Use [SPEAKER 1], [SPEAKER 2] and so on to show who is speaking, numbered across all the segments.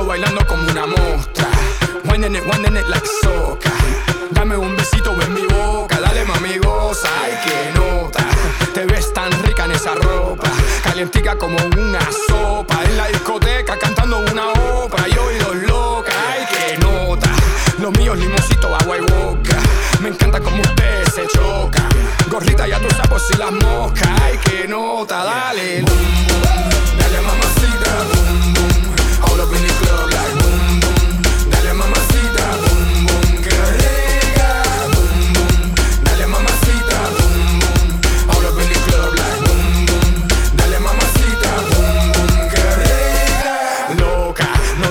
[SPEAKER 1] bailando como una mostra. Winding it like soca. Dame un besito en mi boca, dale mami goza, ay que nota. Te ves tan rica en esa ropa, calientica como una sopa. En la discoteca cantando una ópera, yo oídos loca, ay que nota. Lo mío es limoncito, agua y boca. Me encanta como ustedes se chocan. Gorrita ya tú sabes si las moscas, ay que nota, dale. Boom, boom, dale mamacita, boom, boom. All up in the club like boom, boom. Dale mamacita, boom, boom. Que rica, boom, boom. Dale mamacita, boom, boom. All up in the club like boom, boom. Dale mamacita, boom, boom. Que rica. Loca,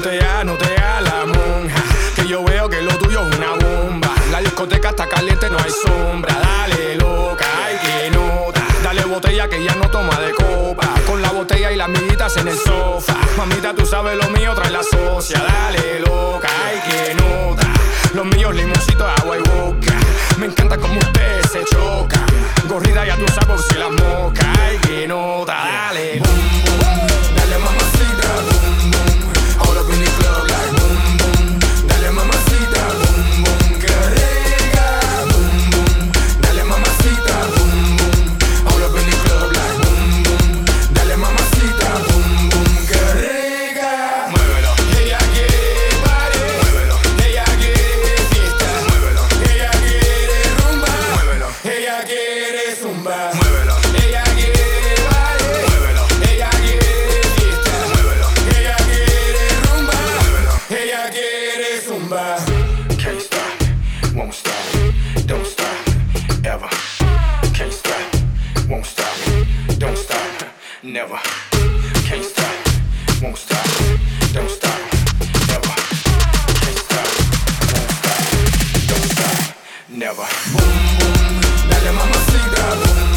[SPEAKER 1] no te hagas la monja, que yo veo que lo tuyo es una bomba. La discoteca está caliente, no hay sombra. Dale loca, ay que nota. Dale botella que ya no toma de copa. Con la botella y las amiguitas en el sofá. Mamita, tú sabes lo mío, trae la socia. Dale loca, ay que nota. Los míos limoncitos, agua y boca. Me encanta como ustedes se chocan. Gorrida ya tú sabes si las moscas, ay que nota. Dale boom, boom. Dale mamacita, boom, boom. All up in the club like boom, boom. Dale mamacita, boom, boom. Que rica, boom, boom. Dale mamacita, boom, boom. All up in the club like boom, boom. Dale mamacita, boom, boom. Que rica. Muévelo. Ella quiere party. Muévelo. Ella quiere fiesta. Muévelo. Ella quiere rumba. Muévelo. Ella quiere zumba. Muévelo. Ella quiere party. Muévelo. Ella quiere fiesta. Muévelo. Ella quiere rumba. Muévelo. Ella quiere zumba. Can't stop, won't stop, don't stop, ever. Can't stop, won't stop, don't stop, never. Can't stop, won't stop, don't stop, ever. Can't stop, won't stop, don't stop, never. Boom, boom, dale mamacita, boom.